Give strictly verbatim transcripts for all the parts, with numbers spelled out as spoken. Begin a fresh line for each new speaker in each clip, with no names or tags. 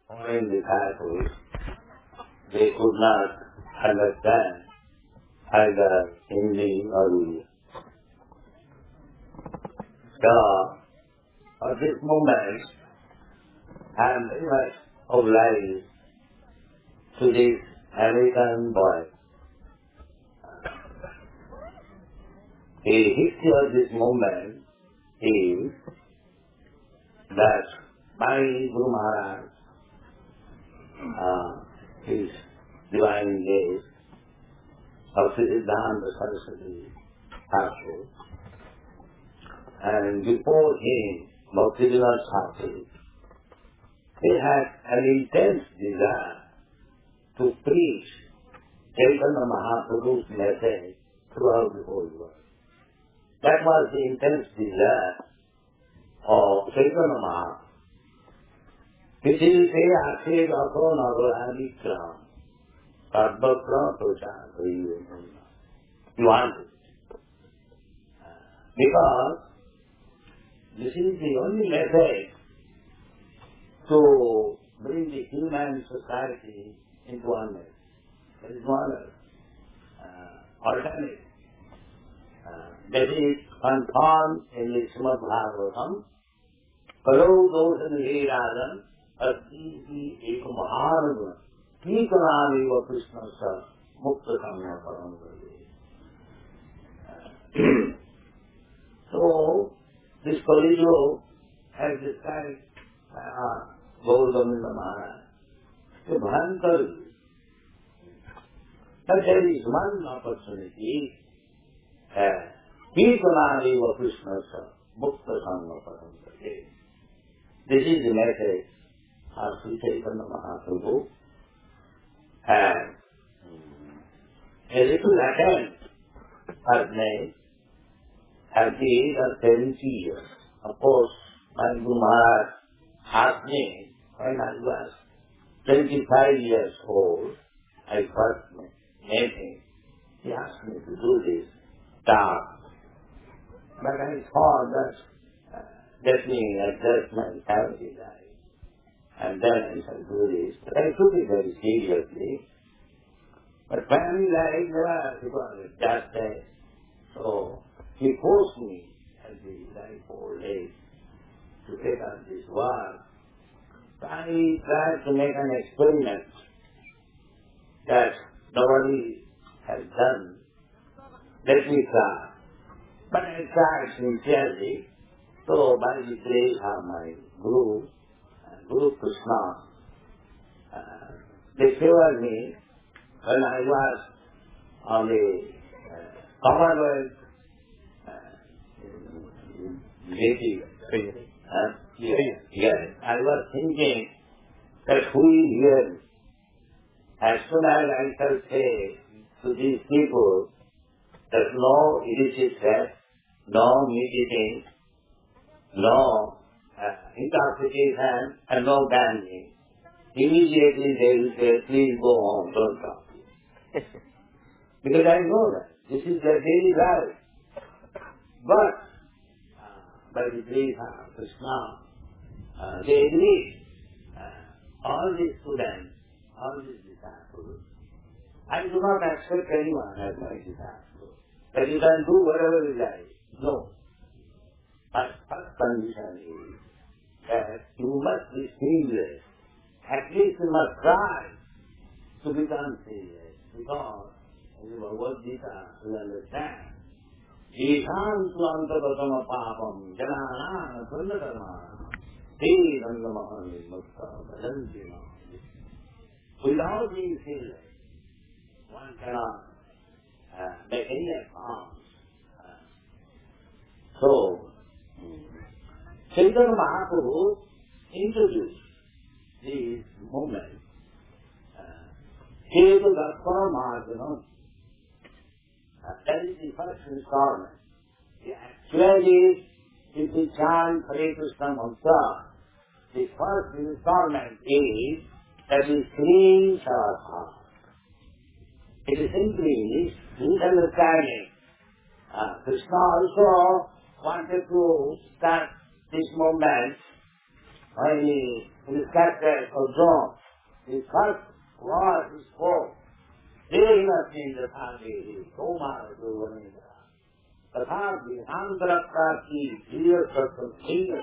foreign disciples, they could not understand either Hindi or Urdu. So, at this moment, I am very much obliged to this American boy. The history of this moment is that my Guru Maharaj, uh, his divine grace, of Siddhanta Saraswati Thakur, and before him, Bhaktivinoda Thakur, they had an intense desire to preach Chaitanya Mahaprabhu's message throughout the whole world. That was the intense desire of Chaitanya Mahaprabhu. Pithil se aase gato nagaradikram sarvatra prachar kariye. He wanted it. Because this is the only method to bring the human society into oneness. There is no other uh, alternative. Uh, that is confirmed in the Srimad Bhagavatam. Karo dosha nihirajan asti hi ek maharaguna ki kanami va Krishna sa mukta samya param gade. So, this Kali Yuga has described uh, Gauravinda Maharaj. The Bhankar, but there is one opportunity. He Kanari va Krishna sa mukta samya param gade. This is the message of Sri Chaitanya Mahaprabhu. And a little attempt was made at the age of seventy years. Of course, my Guru Maharaj asked me when I was twenty-five years old, I first met him. He asked me to do this task. But I thought that uh, let me adjust my family life. And then I shall do this. But I took it very seriously. But family life never because it just that. So he forced me at the ripe old age to take up this work. I tried to make an experiment that nobody has done. Let me try. But I tried sincerely. So by the grace of my Guru, Guru Krishna, uh, they favored me when I was on the uh, Commonwealth uh, Navy. Uh, yes, yes. I was thinking that who is here? As soon as I shall say to these people that no illicit sex, no meditating, no uh, intoxication, and no gambling, immediately they will say, please go home, don't talk. Because I know that. This is their daily life. But, uh, by the grace of Krishna, uh, they agree. Uh, all these students, all these disciples, I do not accept anyone as my disciple. That you can do whatever you like. No. But first condition is that you must be serious. At least you must try to become serious. Because in the Bhagavad Gita, you understand. Jiham suantagatam papam janana sunnakarma te rangamahani mukta bhajantina. Without being serious, one cannot uh, make any advance. Uh, so, Chaitanya Mahaprabhu introduced this movement. Keva Gaspara Marjanam. That is the first installment. Actually, if we chant Hare Krishna Mantra, the first installment is that we cleanse our heart. It is simply misunderstanding. Uh, Krishna also wanted to start this movement when he instructed or drawn, his first word he spoke, Devasmin Jathagi, Soma Duvanida. Tathagi, Andrakta ki, clear person, clear.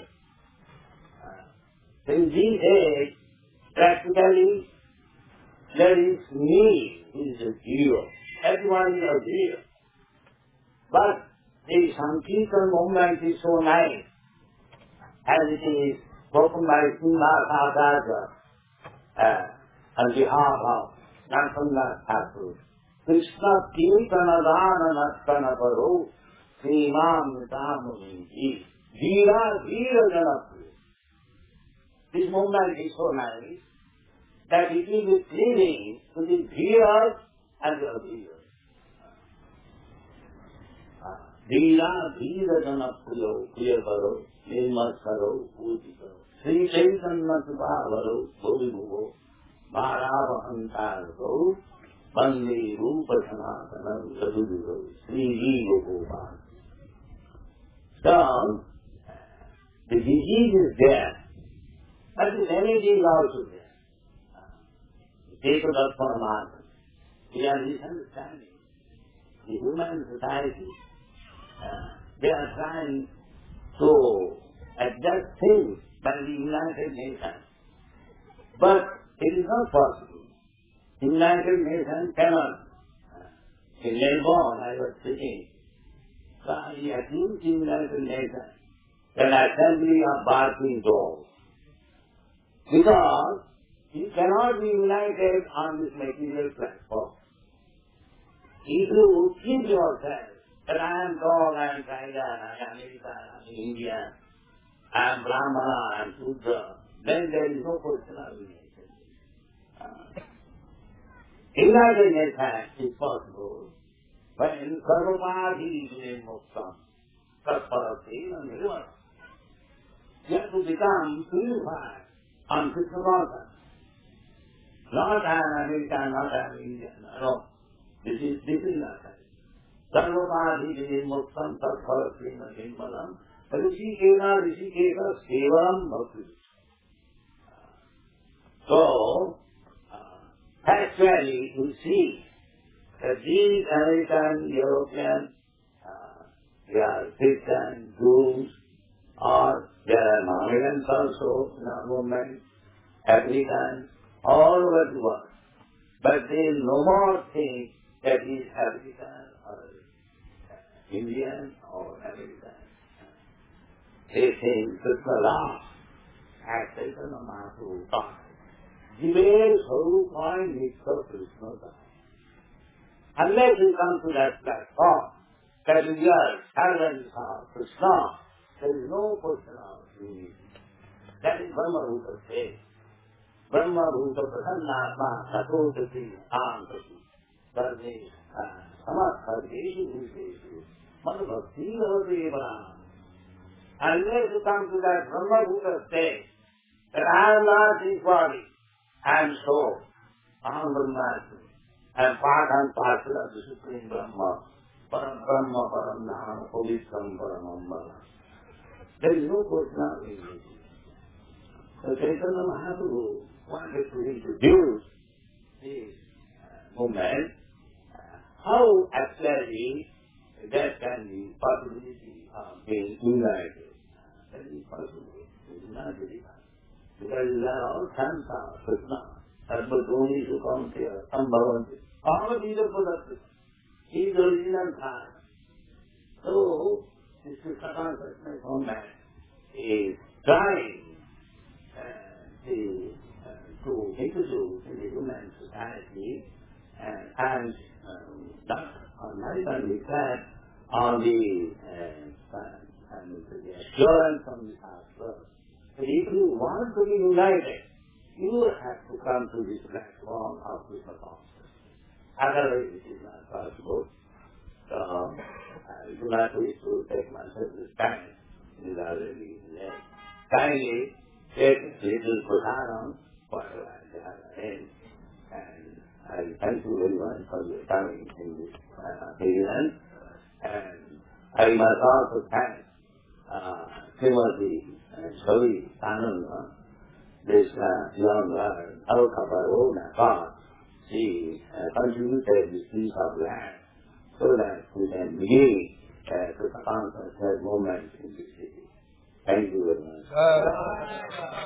In these days, practically, there is me who is a hero. Everyone is a hero. But the Sankirtan movement is so nice, as it is spoken by Srimad Bhagavatam uh, on behalf of Narottam Thakur. Krishna Kirtana Dana Nattana Paro Srimam Nitamuni Ji Veera Veera Janapriya. This movement is so nice that it is pleasing to the Veeras and the Veeras. Veera Veera Janapriya Priya Karo Nirmal Karo Puji Karo Sri Chaitanya Subhavaro Bhovi Bhuvo Bharavahantar Karo Bande Rupa Sanatana Sadhuduro Sri Gopal. So, the disease is there, but the remedy is also there. Take it up for a market. We are misunderstanding. The human society, uh, they are trying to adjust things by the United Nations. But it is not possible. United Nations cannot. In Melbourne, I was sitting. So I accused the United Nations an assembly of barking dogs. Because you cannot be united on this material platform. If you think yourself that I am dog, I am tiger, I am American, I am Indian, I am Brahmana, I am Sudra, then there is no question of united. Uh, United Nations is possible when Sarvabhadi is Muktam, Tatparati and Nirvana. You have to become purified on Krishna consciousness. Not I am American, not I am Indian, no. This is, this is not right. Sarvabhadi is Muktam, Tatparati and Nirvana. Rishikena, Rishikena, Sevam Bhakti. So, actually, you see that these American, European, uh, they are Christian, Jews, or there are Mohammedans also in our movement, Africans, all over the world. But there is no more thing that is African or Indian or American. They think Krishna Ram, as Chaitanya Mahaprabhu taught. Jive Sarupai Nikta Krishna. Unless you come to that platform, that you are servants of Krishna, there is no question of unity. That is Brahma Rupa says. Brahma Rupa Prasannatma Satotati Antati. Sarve Samatharvesu Bhutesu Madhbhakti Bhavadeva. Unless you come to that Brahma Rupa state, that I am not this body, I am soul, I am Brahmasmi, I am part and parcel of the Supreme Brahma, Param Brahma, Param Dhamma, Pavitram, Paramambala. There is no question of unity. So Chaitanya Mahaprabhu wanted to introduce this uh, movement, uh, how actually there can be possibility of being united. That is possible. It is not difficult. Because they are all sons of Krishna. Sarvadoni Sukamtya, Sambhavanti. All these are products. He is the original son. So, this Krishna consciousness movement is trying uh, to, uh, to introduce in the human society uh, and um, that on my side we said on the uh, uh, the assurance from the Shastra. If you want to be united, you have to come to this platform of Krishna consciousness. Otherwise it is not possible. So, I do not wish to take myself this time. It is already late. Kindly take a little prasadam for the end. And I thank you very much for your coming in this uh, event. And I must also thank uh, Srimati uh, Shavi Ananda this uh, young uh, Al Caparona God, she uh, contributed this piece of land so that we can begin uh, to found a third moment in the city. Thank you very much. Uh,